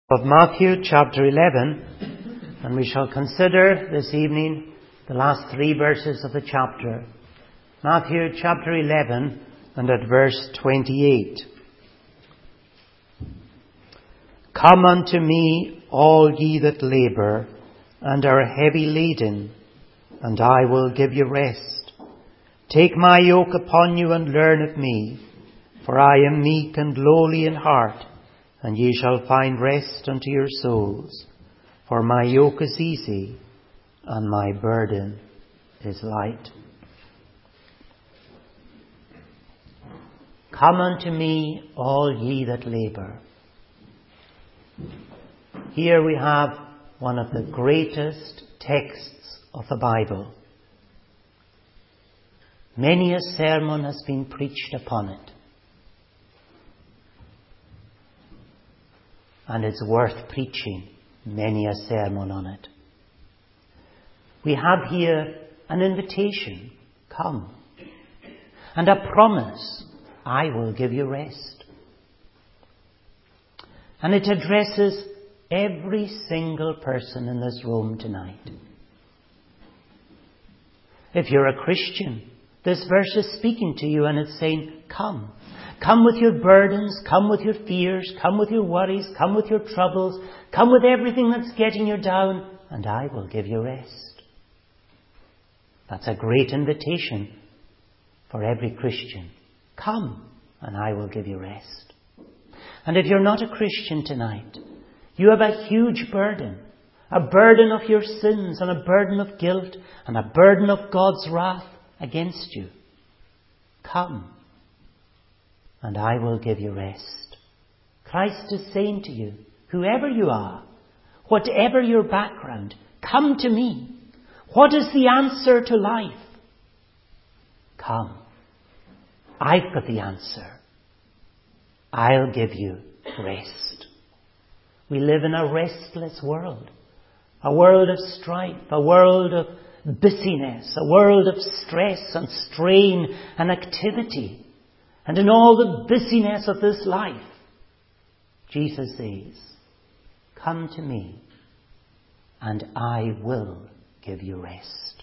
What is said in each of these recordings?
Of Matthew chapter 11, and we shall consider this evening the last 3 verses of the chapter. Matthew chapter 11 and at verse 28. Come unto me, all ye that labour and are heavy laden, and I will give you rest. Take my yoke upon you and learn of me, for I am meek and lowly in heart, and ye shall find rest unto your souls. For my yoke is easy, and my burden is light. Come unto me, all ye that labour. Here we have one of the greatest texts of the Bible. Many a sermon has been preached upon it. And it's worth preaching many a sermon on it. We have here an invitation, come, and a promise, I will give you rest. And it addresses every single person in this room tonight. If you're a Christian, this verse is speaking to you and it's saying, come. Come with your burdens, come with your fears, come with your worries, come with your troubles, come with everything that's getting you down, and I will give you rest. That's a great invitation for every Christian. Come, and I will give you rest. And if you're not a Christian tonight, you have a huge burden. A burden of your sins and a burden of guilt and a burden of God's wrath against you. Come, and I will give you rest. Christ is saying to you, whoever you are, whatever your background, come to me. What is the answer to life? Come. I've got the answer. I'll give you rest. We live in a restless world. A world of strife, a world of busyness, a world of stress and strain and activity. And in all the busyness of this life, Jesus says, come to me and I will give you rest.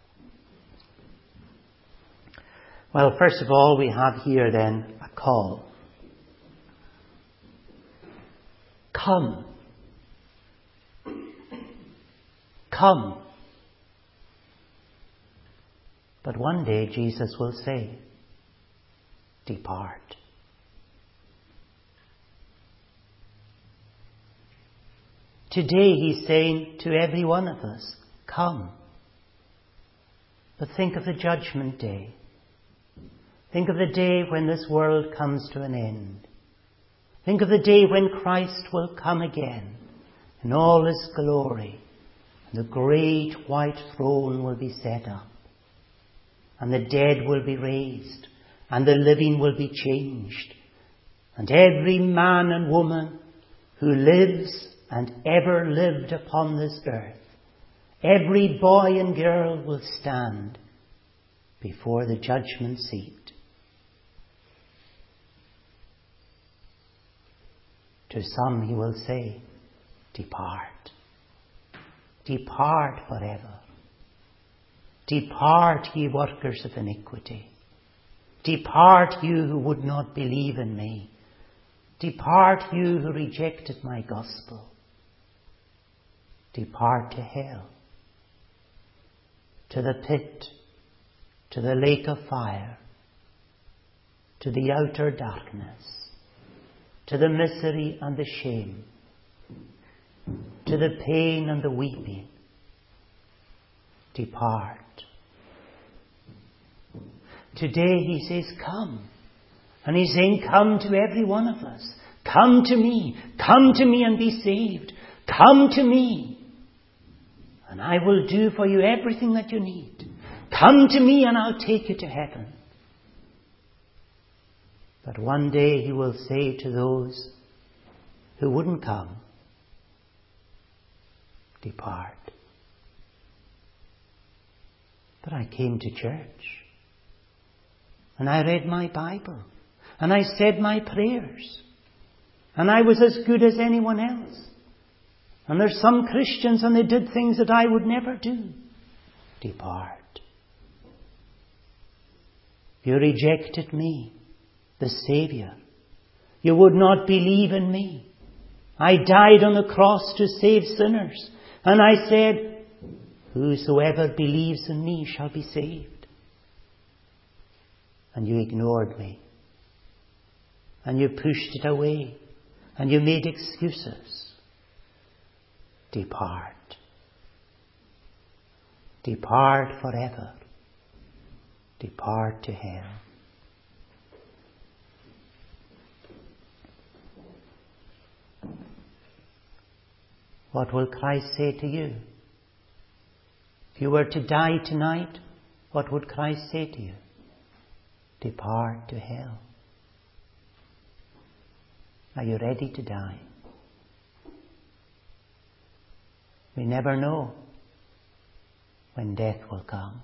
Well, first of all, we have here then a call. Come. Come. But one day Jesus will say, depart. Today he's saying to every one of us, come. But think of the judgment day. Think of the day when this world comes to an end. Think of the day when Christ will come again in all his glory. And the great white throne will be set up. And the dead will be raised. And the living will be changed. And every man and woman who lives and ever lived upon this earth, every boy and girl will stand before the judgment seat. To some he will say, depart. Depart forever. Depart, ye workers of iniquity. Depart, you who would not believe in me. Depart, you who rejected my gospel. Depart to hell, to the pit, to the lake of fire, to the outer darkness, to the misery and the shame, to the pain and the weeping. Depart. Today he says, come. And he's saying, come to every one of us. Come to me and be saved. Come to me, and I will do for you everything that you need. Come to me and I'll take you to heaven. But one day he will say to those who wouldn't come, depart. But I came to church, and I read my Bible, and I said my prayers, And I was as good as anyone else. And there's some Christians and they did things that I would never do. Depart. You rejected me, the Saviour. You would not believe in me. I died on the cross to save sinners. And I said, whosoever believes in me shall be saved. And you ignored me. And you pushed it away. And you made excuses. Depart. Depart forever. Depart to hell. What will Christ say to you? If you were to die tonight, what would Christ say to you? Depart to hell. Are you ready to die? We never know when death will come.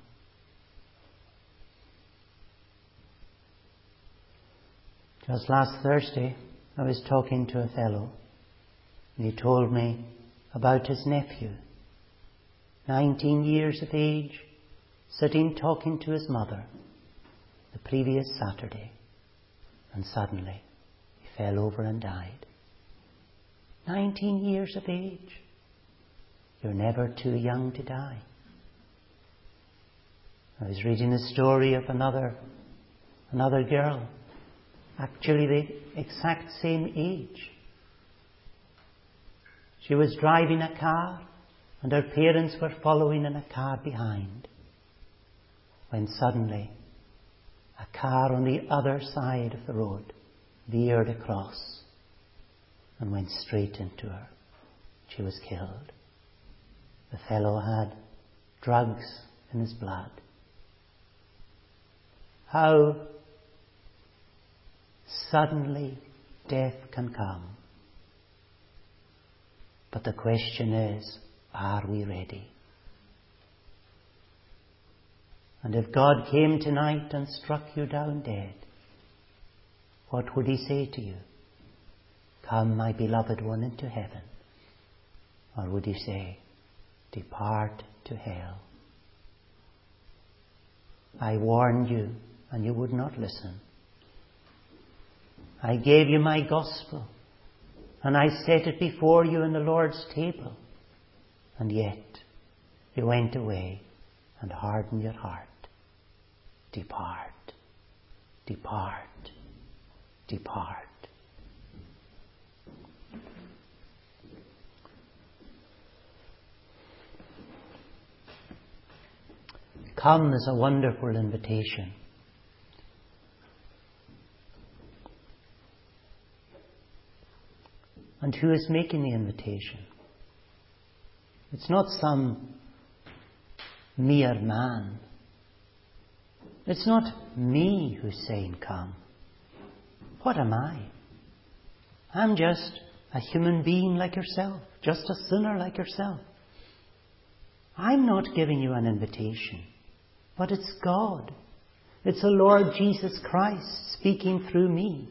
Just last Thursday, I was talking to a fellow, and he told me about his nephew, 19 years of age, sitting talking to his mother the previous Saturday, and suddenly he fell over and died. 19 years of age. You're never too young to die. I was reading a story of another girl, actually the exact same age. She was driving a car and her parents were following in a car behind, when suddenly a car on the other side of the road veered across and went straight into her. She was killed. The fellow had drugs in his blood. How suddenly death can come. But the question is, are we ready? And if God came tonight and struck you down dead, what would he say to you? Come, my beloved one, into heaven. Or would he say, depart to hell? I warned you and you would not listen. I gave you my gospel and I set it before you in the Lord's table. And yet you went away and hardened your heart. Depart, depart, depart. Come is a wonderful invitation. And who is making the invitation? It's not some mere man. It's not me who's saying come. What am I? I'm just a human being like yourself, just a sinner like yourself. I'm not giving you an invitation, but it's God. It's the Lord Jesus Christ speaking through me.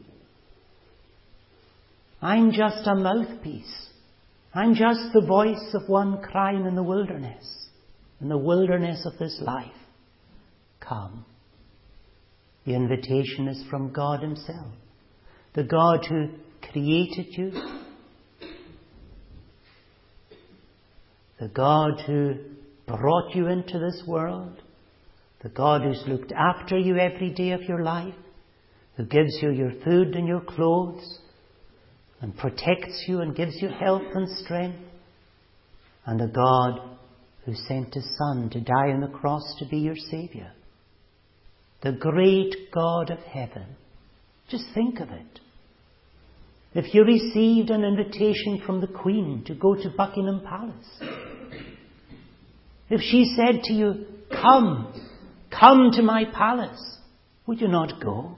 I'm just a mouthpiece. I'm just the voice of one crying in the wilderness of this life. Come. The invitation is from God himself, the God who created you, the God who brought you into this world, the God who's looked after you every day of your life, who gives you your food and your clothes, and protects you and gives you health and strength, and a God who sent his Son to die on the cross to be your Saviour. The great God of heaven. Just think of it. If you received an invitation from the Queen to go to Buckingham Palace, if she said to you, come to my palace, would you not go?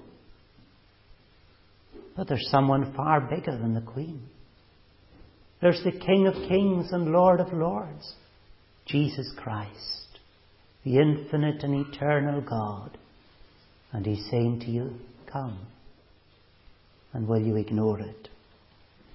But there's someone far bigger than the Queen. There's the King of Kings and Lord of Lords, Jesus Christ, the infinite and eternal God. And he's saying to you, come. And will you ignore it?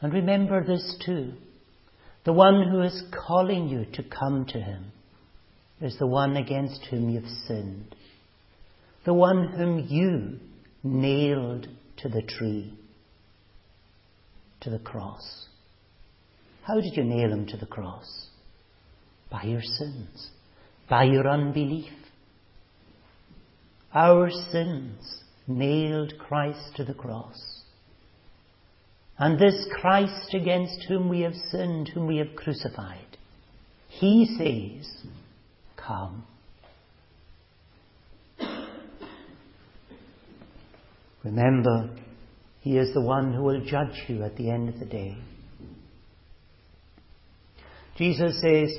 And remember this too. The one who is calling you to come to him is the one against whom you've sinned. The one whom you nailed to the tree, to the cross. How did you nail him to the cross? By your sins, by your unbelief. Our sins nailed Christ to the cross. And this Christ against whom we have sinned, whom we have crucified, he says, come. Remember, he is the one who will judge you at the end of the day. Jesus says,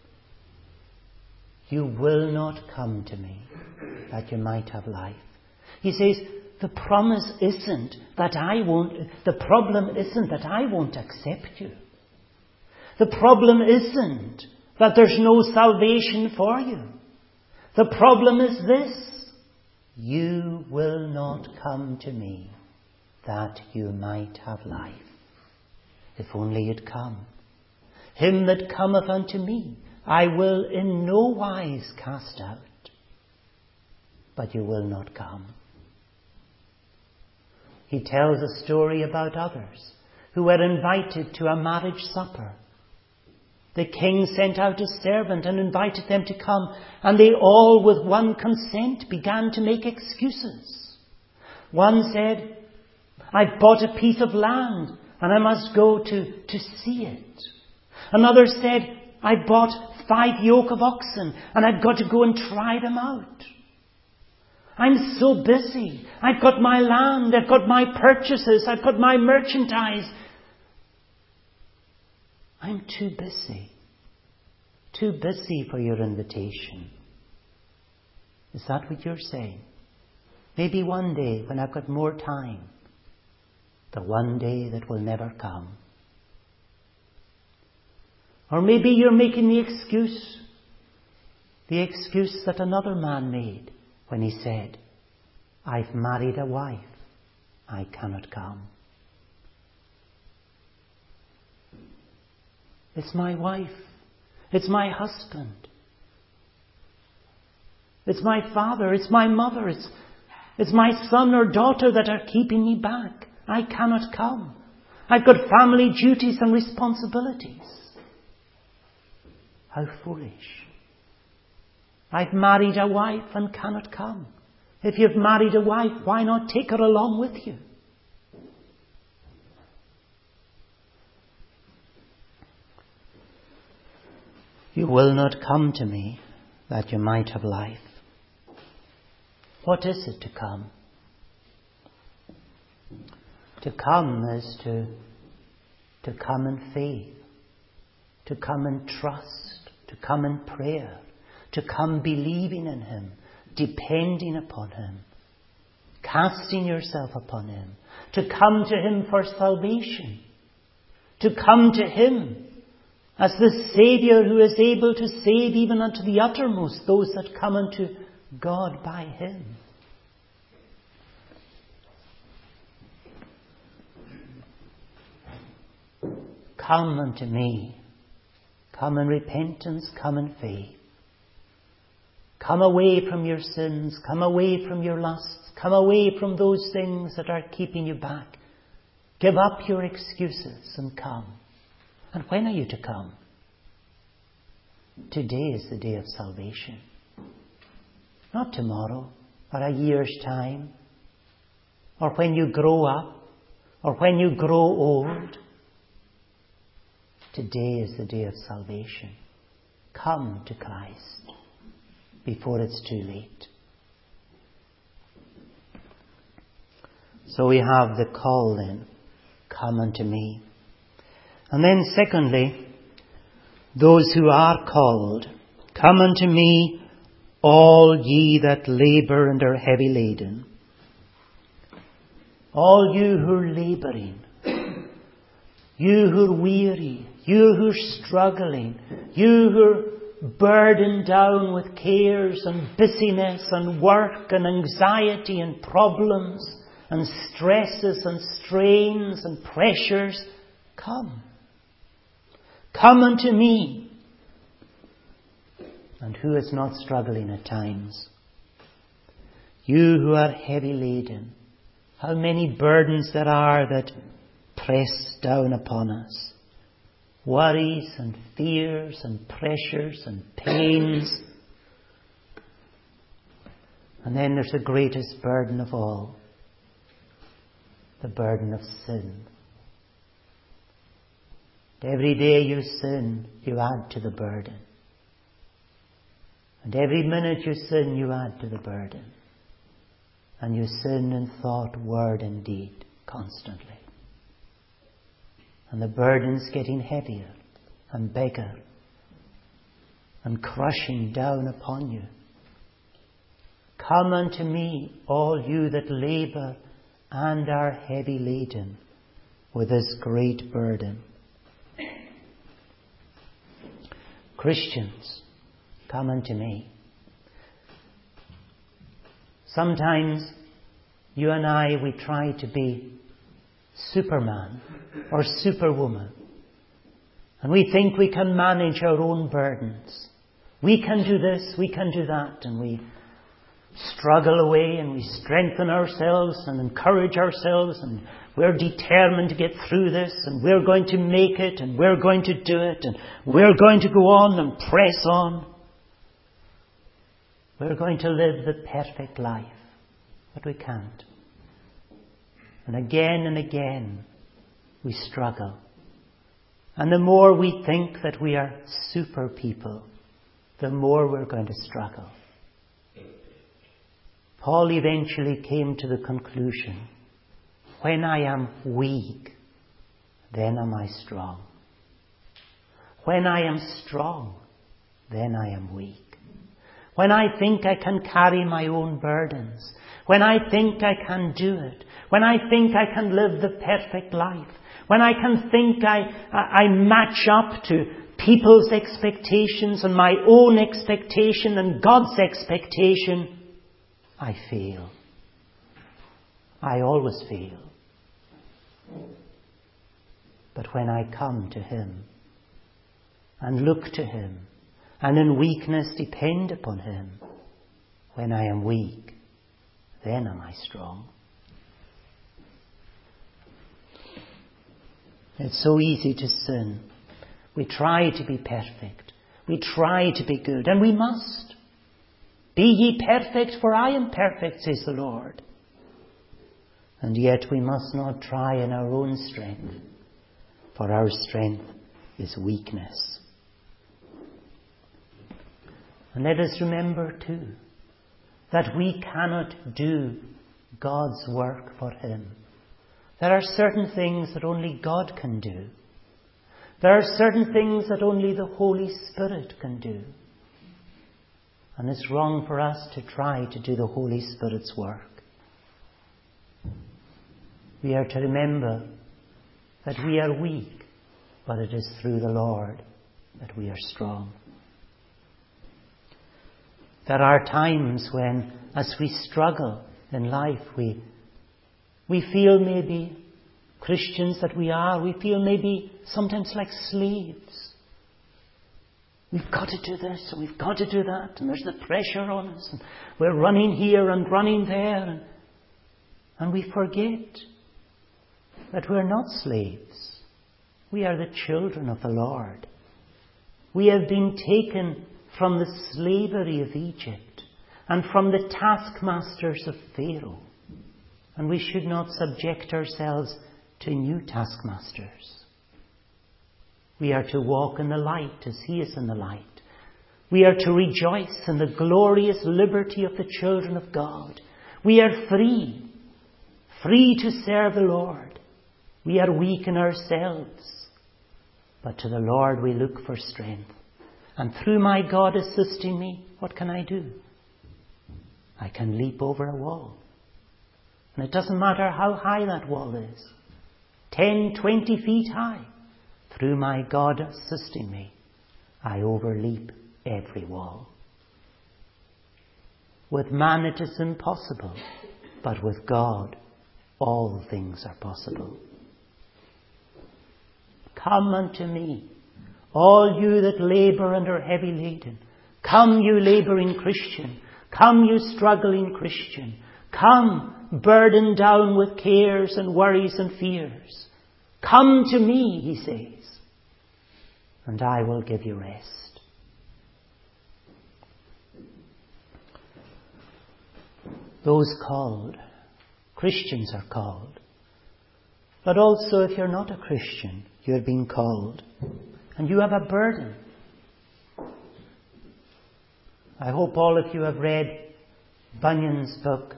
you will not come to me that you might have life. He says, the problem isn't that I won't accept you. The problem isn't that there's no salvation for you. The problem is this: you will not come to me that you might have life. If only you'd come. Him that cometh unto me, I will in no wise cast out. But you will not come. He tells a story about others who were invited to a marriage supper. The king sent out a servant and invited them to come, and they all with one consent began to make excuses. One said, I've bought a piece of land and I must go to see it. Another said, I bought 5 yoke of oxen and I've got to go and try them out. I'm so busy. I've got my land, I've got my purchases, I've got my merchandise. I'm too busy. Too busy for your invitation. Is that what you're saying? Maybe one day when I've got more time. The one day that will never come. Or maybe you're making the excuse that another man made when he said, I've married a wife, I cannot come. It's my wife. It's my husband. It's my father. It's my mother. It's my son or daughter that are keeping me back. I cannot come. I've got family duties and responsibilities. How foolish. I've married a wife and cannot come. If you've married a wife, why not take her along with you? You will not come to me that you might have life. What is it to come? To come is to come in faith, to come in trust, to come in prayer, to come believing in Him, depending upon Him, casting yourself upon Him, to come to Him for salvation, to come to Him as the Saviour who is able to save even unto the uttermost those that come unto God by Him. Come unto me. Come in repentance, come in faith. Come away from your sins, come away from your lusts, come away from those things that are keeping you back. Give up your excuses and come. And when are you to come? Today is the day of salvation. Not tomorrow, or a year's time, or when you grow up, or when you grow old. Today is the day of salvation. Come to Christ before it's too late. So we have the call then, come unto me. And then secondly, those who are called, come unto me, all ye that labour and are heavy laden. All you who are labouring, you who are weary, you who are struggling, you who are burdened down with cares and busyness and work and anxiety and problems and stresses and strains and pressures, Come. Come unto me. And who is not struggling at times? You who are heavy laden, how many burdens there are that press down upon us. Worries and fears and pressures and pains. And then there's the greatest burden of all, the burden of sin. Every day you sin, you add to the burden. And every minute you sin, you add to the burden. And you sin in thought, word and deed constantly. And the burden's getting heavier and bigger and crushing down upon you. Come unto me, all you that labour and are heavy laden with this great burden. Christians, come unto me. Sometimes you and I, we try to be Superman or Superwoman. And we think we can manage our own burdens. We can do this, we can do that. And we struggle away and we strengthen ourselves and encourage ourselves. And we're determined to get through this. And we're going to make it. And we're going to do it. And we're going to go on and press on. We're going to live the perfect life. But we can't. And again, we struggle. And the more we think that we are super people, the more we're going to struggle. Paul eventually came to the conclusion, when I am weak, then am I strong. When I am strong, then I am weak. When I think I can carry my own burdens, when I think I can do it, when I think I can live the perfect life, when I can think I match up to people's expectations and my own expectation and God's expectation, I fail. I always fail. But when I come to Him and look to Him and in weakness depend upon Him, when I am weak, then am I strong. It's so easy to sin. We try to be perfect. We try to be good. And we must. Be ye perfect, for I am perfect, says the Lord. And yet we must not try in our own strength, for our strength is weakness. And let us remember too, that we cannot do God's work for Him. There are certain things that only God can do. There are certain things that only the Holy Spirit can do. And it's wrong for us to try to do the Holy Spirit's work. We are to remember that we are weak, but it is through the Lord that we are strong. There are times when, as we struggle in life, we feel maybe, Christians that we are, we feel maybe sometimes like slaves. We've got to do this and we've got to do that, and there's the pressure on us, and we're running here and running there, and we forget that we're not slaves. We are the children of the Lord. We have been taken from the slavery of Egypt and from the taskmasters of Pharaoh. And we should not subject ourselves to new taskmasters. We are to walk in the light as He is in the light. We are to rejoice in the glorious liberty of the children of God. We are free to serve the Lord. We are weak in ourselves, but to the Lord we look for strength. And through my God assisting me, what can I do? I can leap over a wall. And it doesn't matter how high that wall is. 10, 20 feet high. Through my God assisting me, I overleap every wall. With man it is impossible, but with God all things are possible. Come unto me, all you that labour and are heavy laden. Come, you labouring Christian. Come, you struggling Christian. Come, burdened down with cares and worries and fears. Come to me, he says, and I will give you rest. Those called, Christians are called. But also if you're not a Christian, you're being called. And you have a burden. I hope all of you have read Bunyan's book,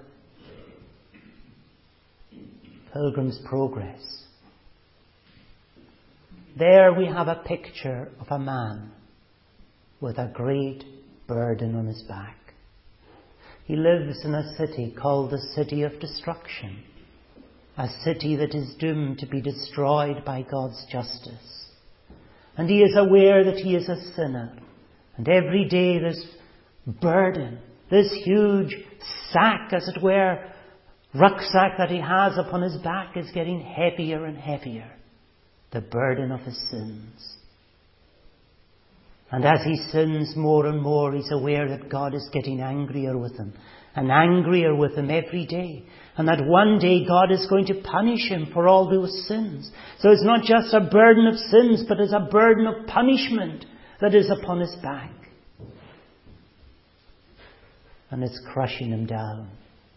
Pilgrim's Progress. There we have a picture of a man with a great burden on his back. He lives in a city called the City of Destruction, a city that is doomed to be destroyed by God's justice. And he is aware that he is a sinner. And every day this burden, this huge sack, as it were, rucksack that he has upon his back is getting heavier and heavier. The burden of his sins. And as he sins more and more, he's aware that God is getting angrier with him. And angrier with him every day. And that one day God is going to punish him for all those sins. So it's not just a burden of sins, but it's a burden of punishment that is upon his back. And it's crushing him down.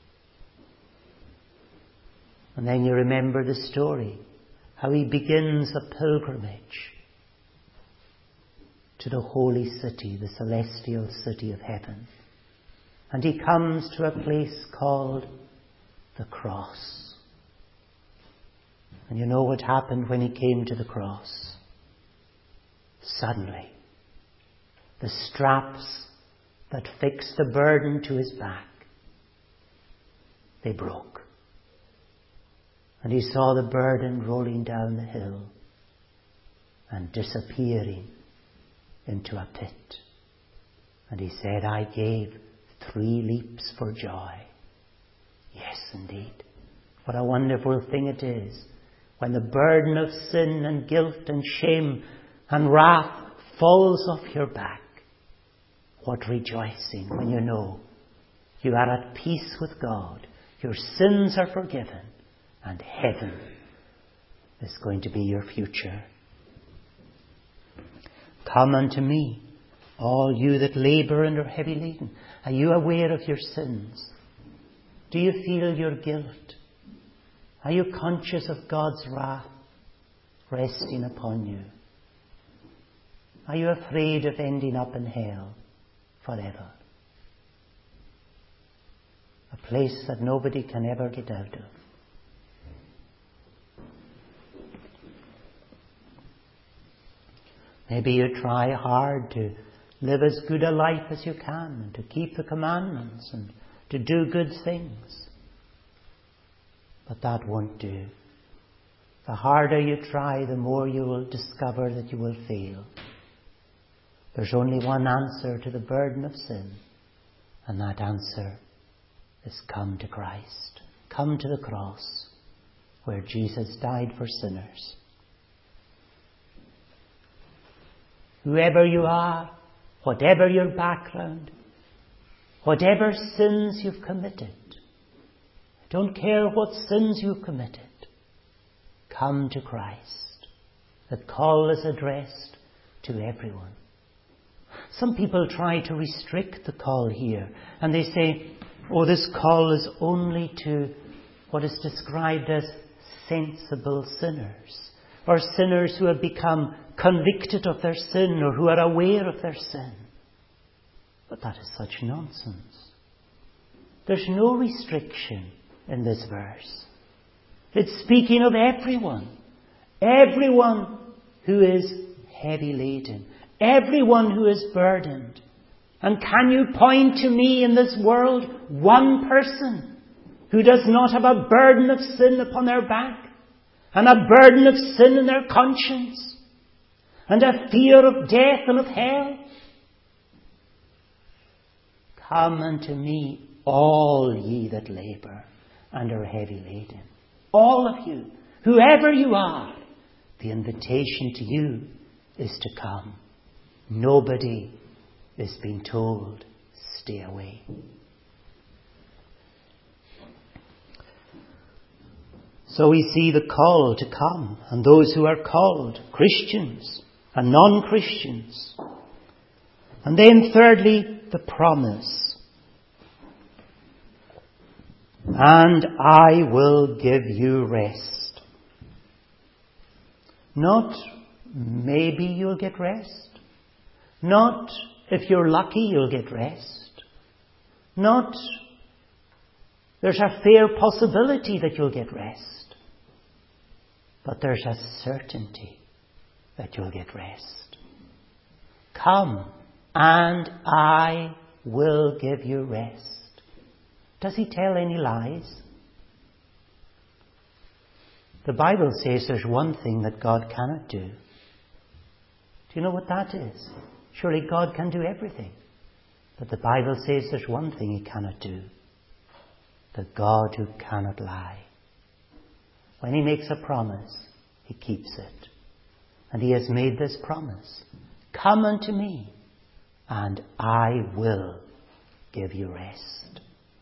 And then you remember the story. How he begins a pilgrimage to the holy city, the celestial city of heaven. And he comes to a place called the cross. And you know what happened when he came to the cross? Suddenly, the straps that fixed the burden to his back, they broke. And he saw the burden rolling down the hill and disappearing into a pit. And he said, I gave 3 leaps for joy. Yes, indeed. What a wonderful thing it is when the burden of sin and guilt and shame and wrath falls off your back. What rejoicing when you know you are at peace with God. Your sins are forgiven. And heaven is going to be your future. Come unto me, all you that labour and are heavy laden. Are you aware of your sins? Do you feel your guilt? Are you conscious of God's wrath resting upon you? Are you afraid of ending up in hell forever? A place that nobody can ever get out of. Maybe you try hard to live as good a life as you can and to keep the commandments and to do good things. But that won't do. The harder you try, the more you will discover that you will fail. There's only one answer to the burden of sin, and that answer is come to Christ. Come to the cross where Jesus died for sinners. Whoever you are, whatever your background, whatever sins you've committed, I don't care what sins you've committed, come to Christ. The call is addressed to everyone. Some people try to restrict the call here, and they say, oh, this call is only to what is described as sensible sinners, or sinners who have become convicted of their sin or who are aware of their sin. But that is such nonsense. There's no restriction in this verse. It's speaking of everyone. Everyone who is heavy laden. Everyone who is burdened. And can you point to me in this world one person who does not have a burden of sin upon their back? And a burden of sin in their conscience? And a fear of death and of hell? Come unto me, all ye that labour and are heavy laden. All of you, whoever you are, The invitation to you is to come. Nobody is being told, stay away. So we see the call to come, and those who are called, Christians and non-Christians. And then thirdly, the promise. And I will give you rest. Not maybe you'll get rest. Not if you're lucky you'll get rest. Not there's a fair possibility that you'll get rest. But there's a certainty that you'll get rest. Come, and I will give you rest. Does he tell any lies? The Bible says there's one thing that God cannot do. Do you know what that is? Surely God can do everything. But the Bible says there's one thing he cannot do. The God who cannot lie. When he makes a promise, he keeps it. And he has made this promise. Come unto me, and I will give you rest.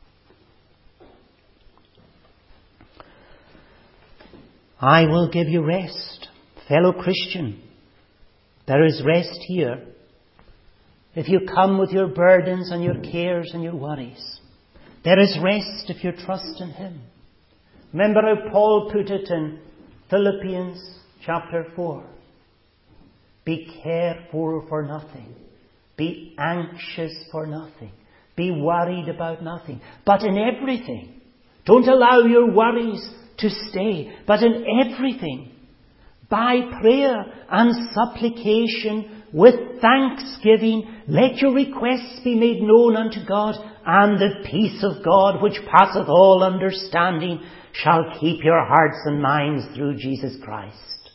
I will give you rest. Fellow Christian, there is rest here. If you come with your burdens and your cares and your worries, there is rest if you trust in him. Remember how Paul put it in Philippians chapter 4. Be careful for nothing. Be anxious for nothing. Be worried about nothing. But in everything, don't allow your worries to stay. But in everything, by prayer and supplication, with thanksgiving, let your requests be made known unto God, and the peace of God, which passeth all understanding, shall keep your hearts and minds through Jesus Christ.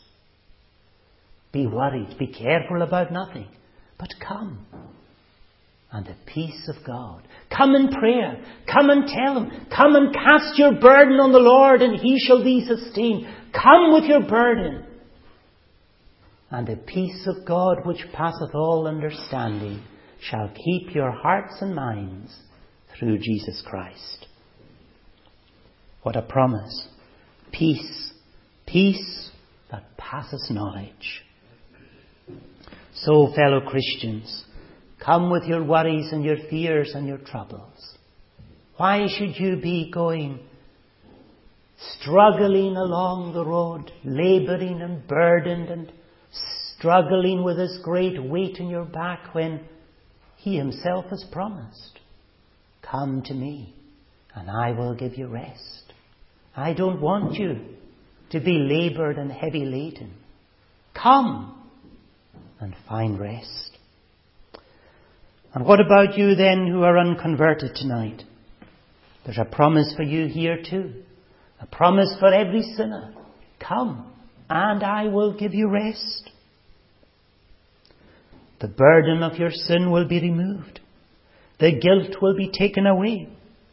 Be worried, be careful about nothing, but come. And the peace of God. Come in prayer. Come and tell him. Come and cast your burden on the Lord, and he shall thee sustain. Come with your burden. And the peace of God, which passeth all understanding, shall keep your hearts and minds through Jesus Christ. What a promise. Peace. Peace that passeth knowledge. So, fellow Christians, come with your worries and your fears and your troubles. Why should you be going, struggling along the road, labouring and burdened and struggling with this great weight in your back when he himself has promised? Come to me, and I will give you rest. I don't want you to be laboured and heavy laden. Come and find rest. And what about you then who are unconverted tonight? There's a promise for you here too. A promise for every sinner. Come, and I will give you rest. The burden of your sin will be removed. The guilt will be taken away.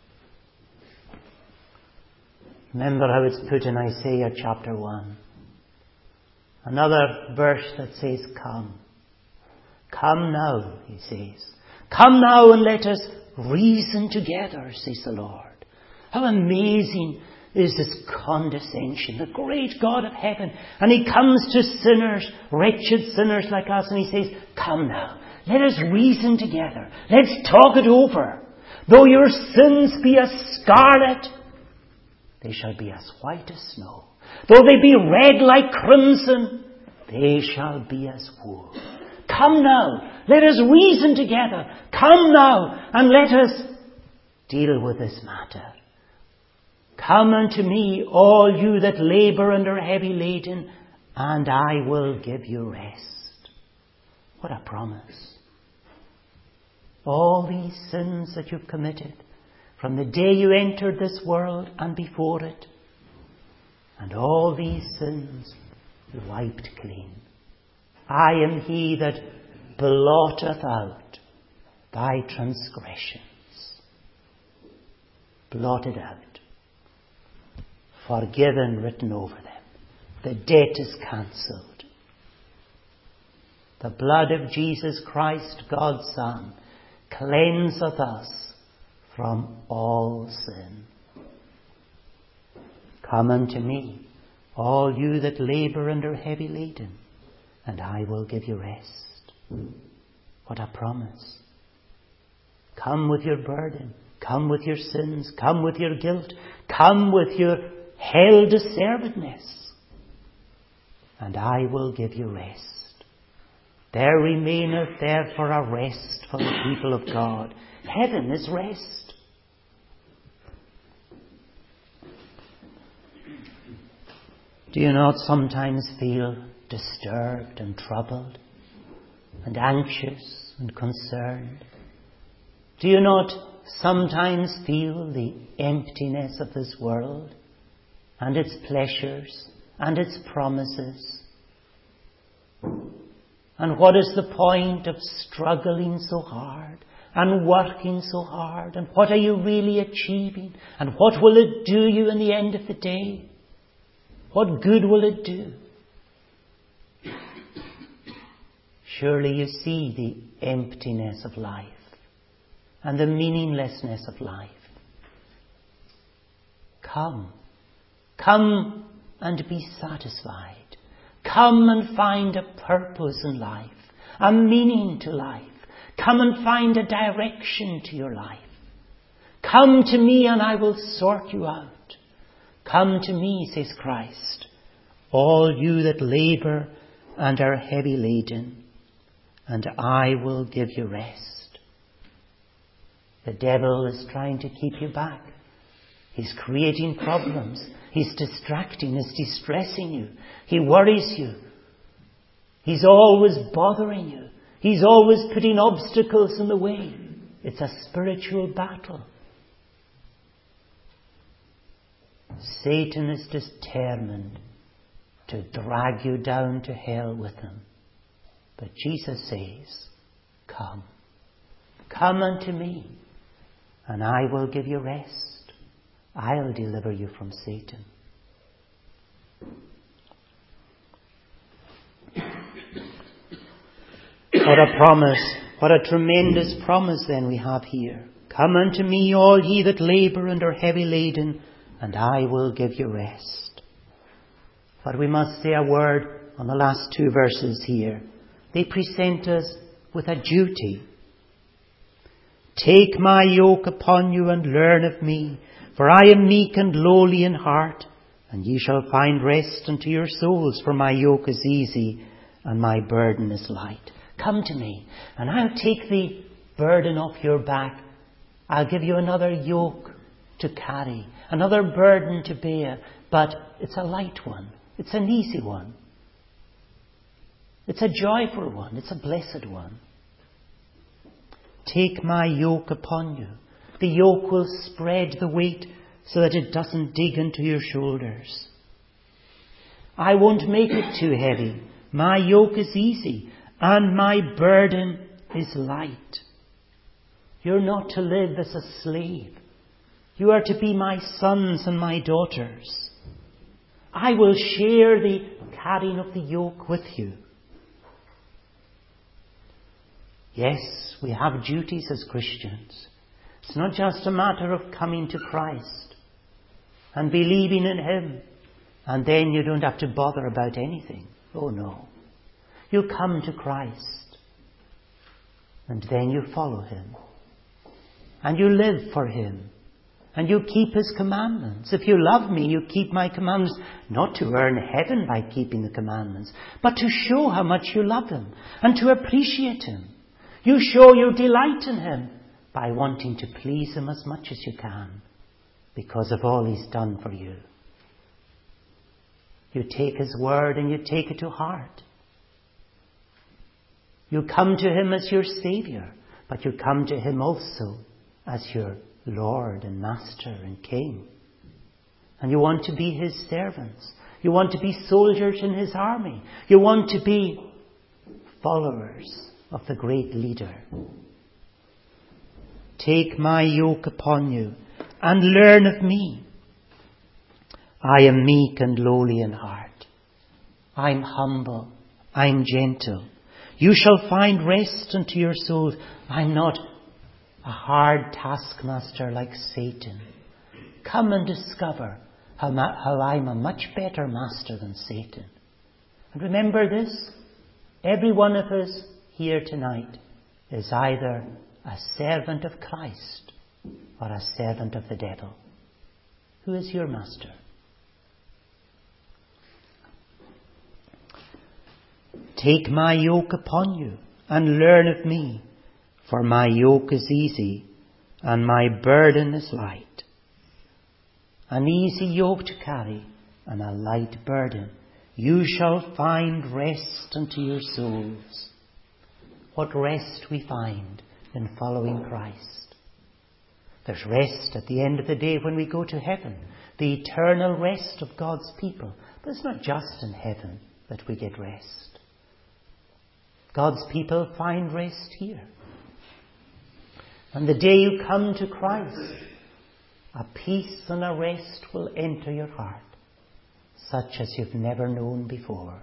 Remember how it's put in Isaiah chapter 1. Another verse that says, come. Come now, he says. Come now and let us reason together, says the Lord. How amazing is this condescension, the great God of heaven. And he comes to sinners, wretched sinners like us, and he says, come now, let us reason together. Let's talk it over. Though your sins be as scarlet, they shall be as white as snow. Though they be red like crimson, they shall be as wool. Come now, let us reason together. Come now, and let us deal with this matter. Come unto me, all you that labour and are heavy laden, and I will give you rest. What a promise. All these sins that you've committed, from the day you entered this world and before it, and all these sins wiped clean. I am he that blotteth out thy transgressions. Blotted out. Forgiven, written over them. The debt is cancelled. The blood of Jesus Christ, God's Son, cleanseth us from all sin. Come unto me, all you that labour and are heavy laden, and I will give you rest. What a promise. Come with your burden. Come with your sins. Come with your guilt. Come with your hell-deservedness. And I will give you rest. There remaineth therefore a rest for the people of God. Heaven is rest. Do you not sometimes feel disturbed and troubled and anxious and concerned? Do you not sometimes feel the emptiness of this world and its pleasures and its promises? And what is the point of struggling so hard and working so hard? And what are you really achieving? And what will it do you in the end of the day? What good will it do? Surely you see the emptiness of life and the meaninglessness of life. Come and be satisfied. Come and find a purpose in life, a meaning to life. Come and find a direction to your life. Come to me and I will sort you out. Come to me, says Christ, all you that labour and are heavy laden, and I will give you rest. The devil is trying to keep you back. He's creating problems. He's distracting. He's distressing you. He worries you. He's always bothering you. He's always putting obstacles in the way. It's a spiritual battle. Satan is determined to drag you down to hell with him. But Jesus says, come. Come unto me, and I will give you rest. I'll deliver you from Satan. What a promise, what a tremendous promise then we have here. Come unto me, all ye that labour and are heavy laden, and I will give you rest. But we must say a word on the last two verses here. They present us with a duty. Take my yoke upon you and learn of me, for I am meek and lowly in heart, and ye shall find rest unto your souls, for my yoke is easy and my burden is light. Come to me, and I'll take the burden off your back. I'll give you another yoke to carry, another burden to bear, but it's a light one. It's an easy one. It's a joyful one. It's a blessed one. Take my yoke upon you. The yoke will spread the weight so that it doesn't dig into your shoulders. I won't make it too heavy. My yoke is easy and my burden is light. You're not to live as a slave. You are to be my sons and my daughters. I will share the carrying of the yoke with you. Yes, we have duties as Christians. It's not just a matter of coming to Christ and believing in Him, and then you don't have to bother about anything. Oh no. You come to Christ, and then you follow Him, and you live for Him, and you keep His commandments. If you love me, you keep my commandments, not to earn heaven by keeping the commandments, but to show how much you love Him and to appreciate Him. You show your delight in Him by wanting to please Him as much as you can because of all He's done for you. You take His word and you take it to heart. You come to Him as your Saviour, but you come to Him also as your Lord and Master and King. And you want to be His servants. You want to be soldiers in His army. You want to be followers of the great leader. Take my yoke upon you and learn of me. I am meek and lowly in heart. I'm humble. I'm gentle. You shall find rest unto your souls. I'm not a hard taskmaster like Satan. Come and discover how I'm a much better master than Satan. And remember this, every one of us here tonight is either a servant of Christ or a servant of the devil. Who is your master? Take my yoke upon you and learn of me, for my yoke is easy and my burden is light. An easy yoke to carry and a light burden. You shall find rest unto your souls. What rest we find in following Christ. There's rest at the end of the day when we go to heaven. The eternal rest of God's people. But it's not just in heaven that we get rest. God's people find rest here. And the day you come to Christ, a peace and a rest will enter your heart, such as you've never known before.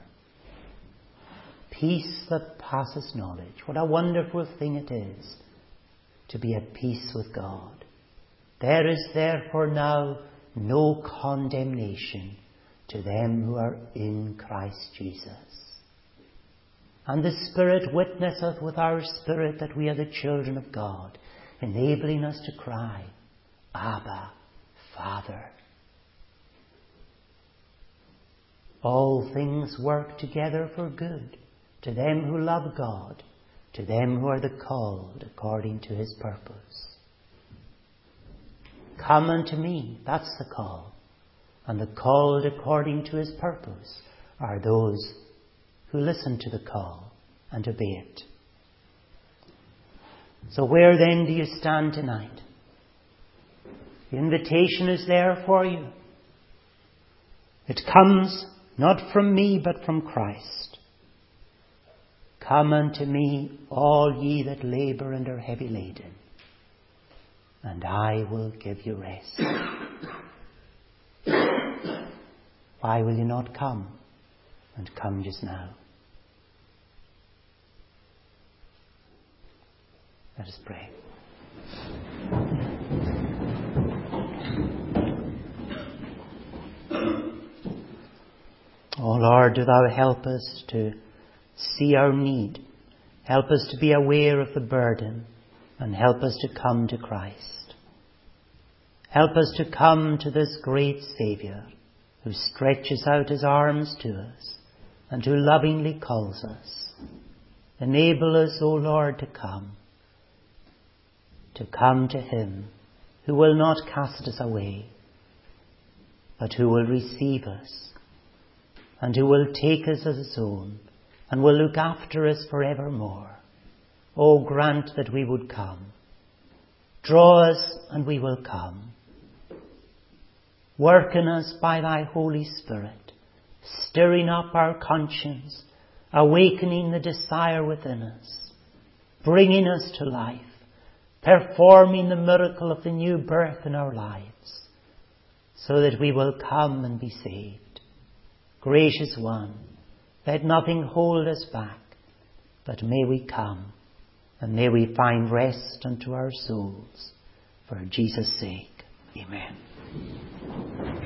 Peace that passes knowledge. What a wonderful thing it is to be at peace with God. There is therefore now no condemnation to them who are in Christ Jesus. And the Spirit witnesseth with our spirit that we are the children of God, enabling us to cry, Abba, Father. All things work together for good to them who love God, to them who are the called according to his purpose. Come unto me, that's the call. And the called according to his purpose are those who listen to the call and obey it. So where then do you stand tonight? The invitation is there for you. It comes not from me but from Christ. Come unto me, all ye that labour and are heavy laden, and I will give you rest. Why will you not come? And come just now. Let us pray. Oh Lord, do thou help us to see our need. Help us to be aware of the burden and help us to come to Christ. Help us to come to this great Saviour who stretches out his arms to us and who lovingly calls us. Enable us, O Lord, to come to him who will not cast us away, but who will receive us and who will take us as his own and will look after us forevermore. O grant that we would come. Draw us and we will come. Work in us by thy Holy Spirit, stirring up our conscience, awakening the desire within us, bringing us to life, performing the miracle of the new birth in our lives, so that we will come and be saved. Gracious One, let nothing hold us back, but may we come, and may we find rest unto our souls. For Jesus' sake, amen.